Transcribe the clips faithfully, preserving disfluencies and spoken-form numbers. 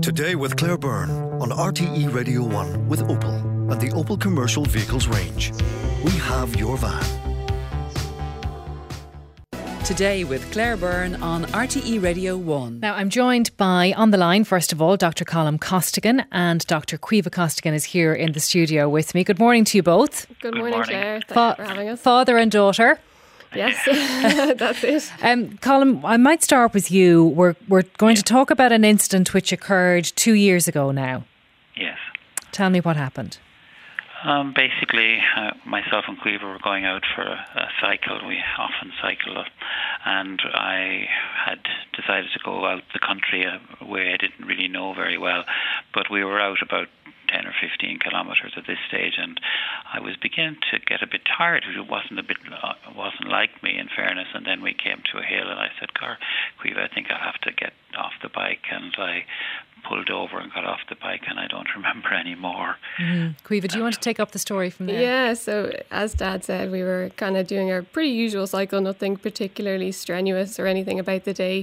Today with Claire Byrne on R T E Radio one with Opel and the Opel Commercial Vehicles range. We have your van. Today with Claire Byrne on R T E Radio one. Now, I'm joined by, on the line, first of all, Doctor Colm Costigan, and Doctor Caoimhe Costigan is here in the studio with me. Good morning to you both. Good morning, Good morning. Claire. Thanks Fa- for having us. Father and daughter. Yes, that's it. Um, Colm, I might start with you. We're we're going yeah. to talk about an incident which occurred two years ago now. Yes. Tell me what happened. Um, basically, uh, myself and Caoimhe were going out for a, a cycle. We often cycle, and I had decided to go out the country a way I didn't really know very well. But we were out about ten or fifteen kilometres at this stage, and I was beginning to get a bit tired. It wasn't a bit, uh, wasn't like me, in fairness. And then we came to a hill, and I said, "Car, Caoimhe, I think I'll have to get off the bike." And I pulled over and got off the bike, and I don't remember anymore. Mm-hmm. Caoimhe, do you want to take up the story from there? Yeah, so as Dad said, we were kind of doing our pretty usual cycle, nothing particularly strenuous or anything about the day.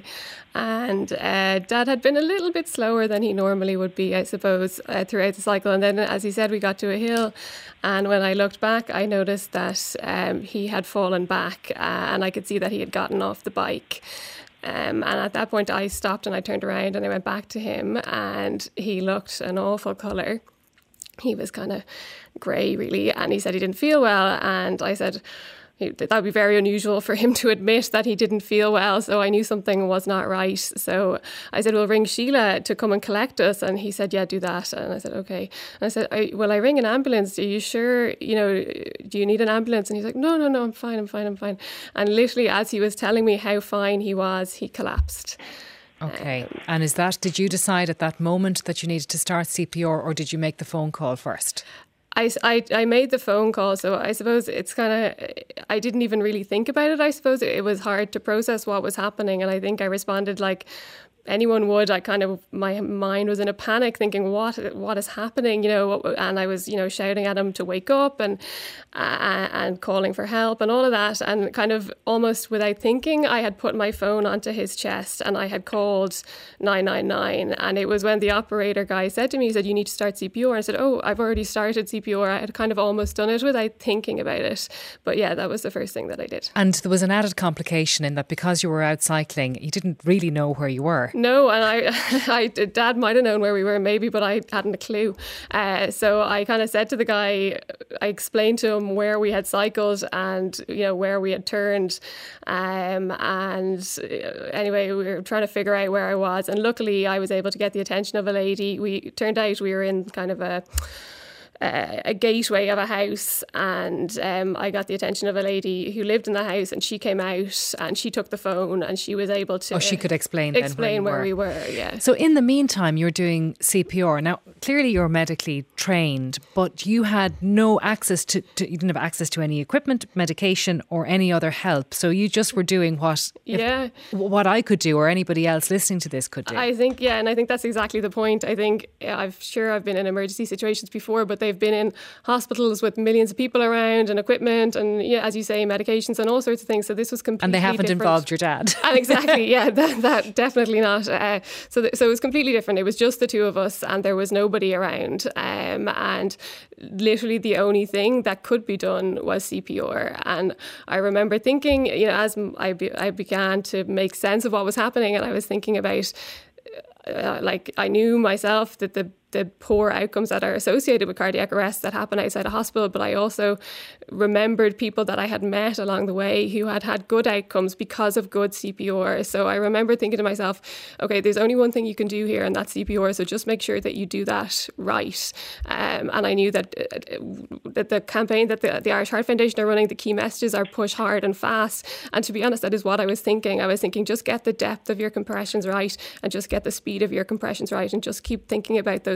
And uh, Dad had been a little bit slower than he normally would be, I suppose, uh, throughout the cycle. And then, as he said, we got to a hill. And when I looked back, I noticed that um, he had fallen back, uh, and I could see that he had gotten off the bike. Um, and at that point, I stopped and I turned around and I went back to him, and he looked an awful colour. He was kind of grey, really, and he said he didn't feel well. And I said that would be very unusual for him to admit that he didn't feel well. So I knew something was not right. So I said, "Well, ring Sheila to come and collect us." And he said, "Yeah, do that." And I said, "Okay." And I said, "Will I ring an ambulance? Are you sure, you know, do you need an ambulance?" And he's like, no, no, no, I'm fine, I'm fine, I'm fine. And literally, as he was telling me how fine he was, he collapsed. Okay. Um, and is that, did you decide at that moment that you needed to start C P R, or did you make the phone call first? I, I, I made the phone call, so I suppose it's kind of, I didn't even really think about it, I suppose. It was hard to process what was happening, and I think I responded like anyone would. I kind of, my mind was in a panic thinking, what what is happening, you know, and I was, you know, shouting at him to wake up and uh, and calling for help and all of that, and kind of almost without thinking, I had put my phone onto his chest and I had called nine nine nine, and it was when the operator guy said to me, he said, "You need to start C P R." And I said, "Oh, I've already started C P R." I had kind of almost done it without thinking about it, but yeah, that was the first thing that I did. And there was an added complication in that because you were out cycling, you didn't really know where you were. No, and I, I Dad might have known where we were maybe, but I hadn't a clue. Uh, so I kind of said to the guy, I explained to him where we had cycled and, you know, where we had turned. Um, and anyway, we were trying to figure out where I was. And luckily I was able to get the attention of a lady. We turned out we were in kind of a... Uh, a gateway of a house, and um, I got the attention of a lady who lived in the house, and she came out and she took the phone and she was able to oh she could explain explain where, where we were. were yeah so in the meantime you're doing C P R. Now clearly you're medically trained, but you had no access to, to you didn't have access to any equipment, medication or any other help, so you just were doing what if, yeah what I could do or anybody else listening to this could do. I think yeah and I think that's exactly the point. I think I'm sure I've been in emergency situations before, but they've been in hospitals with millions of people around and equipment and, yeah, as you say, medications and all sorts of things. So this was completely And they haven't different. involved your dad. And exactly, yeah, that, that definitely not. Uh, so, th- so it was completely different. It was just the two of us and there was nobody around. Um, and literally the only thing that could be done was C P R. And I remember thinking, you know, as I, be- I began to make sense of what was happening, and I was thinking about, uh, like, I knew myself that the the poor outcomes that are associated with cardiac arrests that happen outside a hospital, but I also remembered people that I had met along the way who had had good outcomes because of good C P R. So I remember thinking to myself, okay, there's only one thing you can do here, and that's C P R, so just make sure that you do that right. Um, and I knew that, uh, that the campaign that the, the Irish Heart Foundation are running, the key messages are push hard and fast. And to be honest, that is what I was thinking. I was thinking, just get the depth of your compressions right and just get the speed of your compressions right and just keep thinking about those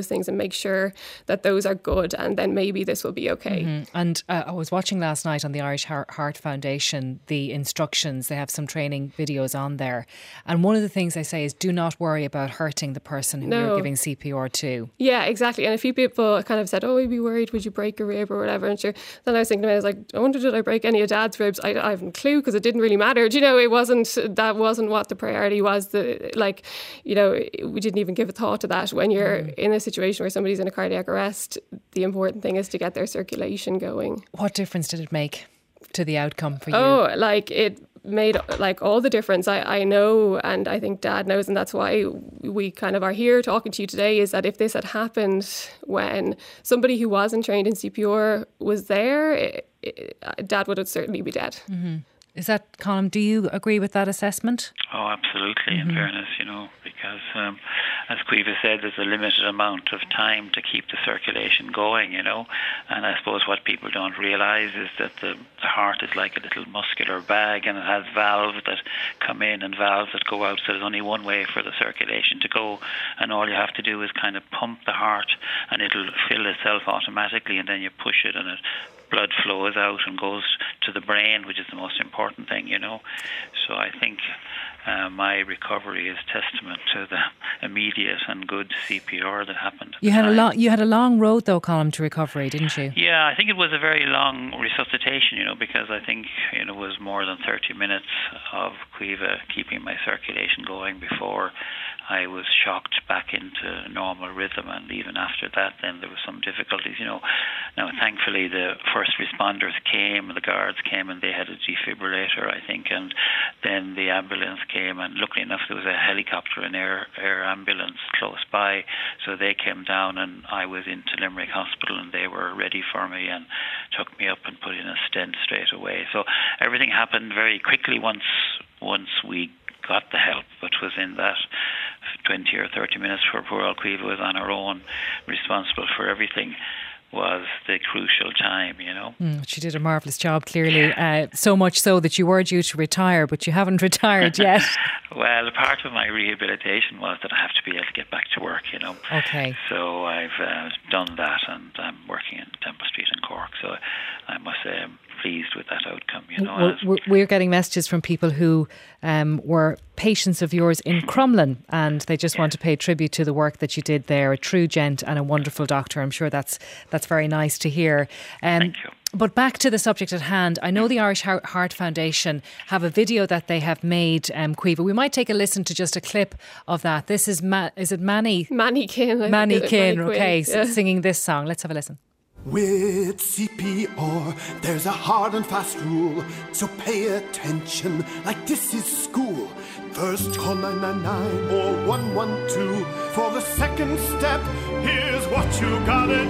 those things and make sure that those are good, and then maybe this will be okay. Mm-hmm. And uh, I was watching last night on the Irish Heart Foundation the instructions. They have some training videos on there, and one of the things they say is do not worry about hurting the person who No. you're giving C P R to. Yeah, exactly. And a few people kind of said, oh, you'd be worried, would you break a rib or whatever? And sure, then I was thinking, I was like, I wonder, did I break any of Dad's ribs? I, I haven't a clue, because it didn't really matter. Do you know, it wasn't, that wasn't what the priority was. The like, you know, we didn't even give a thought to that. When you're mm. in a situation where somebody's in a cardiac arrest, the important thing is to get their circulation going. What difference did it make to the outcome for you? Oh, like it made like all the difference. I, I know, and I think Dad knows, and that's why we kind of are here talking to you today, is that if this had happened when somebody who wasn't trained in C P R was there, it, it, Dad would certainly be dead. Mm-hmm. Is that, Colm, do you agree with that assessment? Oh, absolutely, mm-hmm. in fairness, you know, because um, as Caoimhe said, there's a limited amount of time to keep the circulation going, you know, and I suppose what people don't realise is that the, the heart is like a little muscular bag, and it has valves that come in and valves that go out, so there's only one way for the circulation to go, and all you have to do is kind of pump the heart and it'll fill itself automatically, and then you push it and it blood flows out and goes to the brain, which is the most important thing, you know. So I think uh, my recovery is testament to the immediate and good C P R that happened. You had a long, you had a long road though, Colm, to recovery, didn't you? Yeah, I think it was a very long resuscitation, you know, because I think you know, it was more than thirty minutes of Caoimhe keeping my circulation going before I was shocked back into normal rhythm, and even after that then there was some difficulties, you know. Now thankfully the first responders came, the guards came, and they had a defibrillator, I think, and then the ambulance came, and luckily enough there was a helicopter and air, air ambulance close by, so they came down and I was into Limerick Hospital and they were ready for me and took me up and put in a stent straight away. So everything happened very quickly once once we got the help, but was in that twenty or thirty minutes where poor old Caoimhe was on her own, responsible for everything, was the crucial time, you know. Mm, she did a marvellous job, clearly. Uh, so much so that you were due to retire, but you haven't retired yet. Well, part of my rehabilitation was that I have to be able to get back to work, you know. Okay. So I've uh, done that, and I'm working in Temple Street in Cork. So I must say I'm pleased with that outcome, you know. Well, we're getting messages from people who um, were patients of yours in Crumlin, and they just yeah. want to pay tribute to the work that you did there. A true gent and a wonderful doctor. I'm sure that's that's very nice to hear. Um, Thank you. But back to the subject at hand, I know the Irish Heart Foundation have a video that they have made, um, Caoimhe. We might take a listen to just a clip of that. This is, Ma- is it Manny? Manny Kinn. Manny Kinn, okay, yeah. singing this song. Let's have a listen. With C P R, there's a hard and fast rule, so pay attention like this is school. First call nine nine nine or one one two. For the second step, here's what you gotta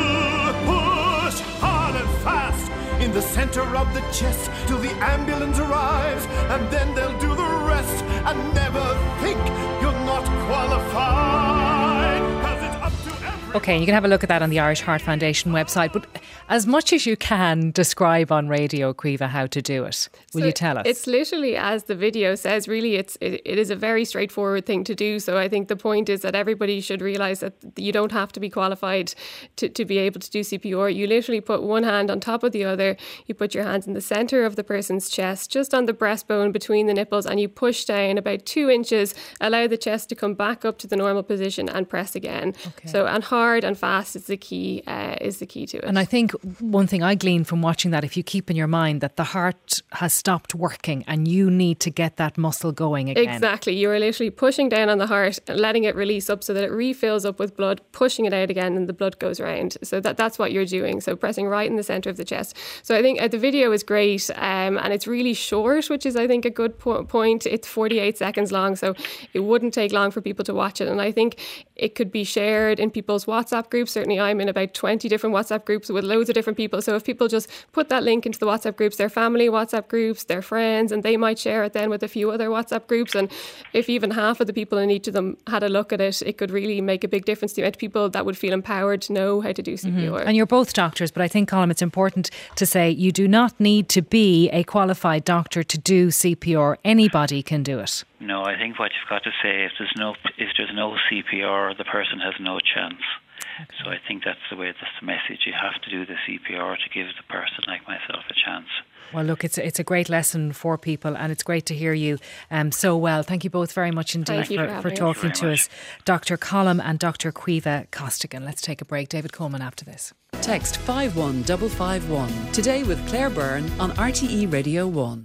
do. Push hard and fast in the center of the chest till the ambulance arrives, and then they'll do the rest. And never think you're not qualified, 'cause it's up to everyone. Okay, you can have a look at that on the Irish Heart Foundation website. But as much as you can describe on radio, Caoimhe, how to do it, will so you tell us? It's literally as the video says. Really, it's it, it is a very straightforward thing to do. So I think the point is that everybody should realise that you don't have to be qualified to, to be able to do C P R. You literally put one hand on top of the other. You put your hands in the centre of the person's chest, just on the breastbone between the nipples, and you push down about two inches. Allow the chest to come back up to the normal position and press again. Okay. So and hard and fast is the key. Uh, is the key to it. And I think one thing I gleaned from watching that, if you keep in your mind that the heart has stopped working and you need to get that muscle going again. Exactly. You are literally pushing down on the heart and letting it release up so that it refills up with blood, pushing it out again, and the blood goes around. So that that's what you're doing. So pressing right in the centre of the chest. So I think uh, the video is great, um, and it's really short, which is I think a good po- point. It's forty-eight seconds long, so it wouldn't take long for people to watch it. And I think it could be shared in people's WhatsApp groups. Certainly I'm in about twenty different WhatsApp groups with loads of different people. So if people just put that link into the WhatsApp groups, their family WhatsApp groups, their friends, and they might share it then with a few other WhatsApp groups. And if even half of the people in each of them had a look at it, it could really make a big difference to the amount of people that would feel empowered to know how to do C P R. Mm-hmm. And you're both doctors, but I think, Colm, it's important to say you do not need to be a qualified doctor to do C P R. Anybody can do it. No, I think what you've got to say is there's no, if there's no C P R, the person has no chance. So I think that's the way, that's the message. You have to do the C P R to give the person like myself a chance. Well, look, it's it's a great lesson for people, and it's great to hear you um, so well. Thank you both very much indeed for, for, for talking to us. Doctor Colm and Doctor Caoimhe Costigan. Let's take a break. David Coleman after this. Text five one five five one today with Claire Byrne on R T E Radio one.